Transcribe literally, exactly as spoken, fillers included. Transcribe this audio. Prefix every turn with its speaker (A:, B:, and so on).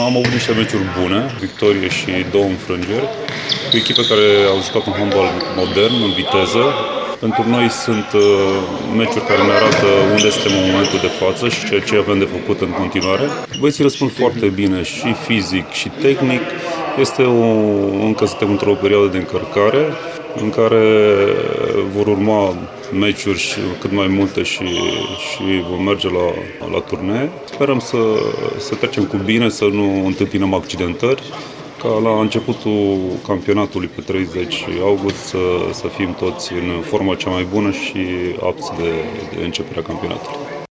A: am avut niște meciuri bune, victorie și două înfrângeri, cu echipe care au jucat un handbal modern, în viteză. Pentru noi sunt uh, meciuri care ne arată unde suntem în momentul de față și ceea ce avem de făcut în continuare. Băieții răspund foarte bine și fizic și tehnic. Este o, încă suntem într-o perioadă de încărcare în care vor urma meciuri și cât mai multe și, și vom merge la, la turnee. Sperăm să, să trecem cu bine, să nu întâmpinăm accidentări, ca la începutul campionatului pe treizeci august să, să fim toți în forma cea mai bună și apți de, de începerea campionatului.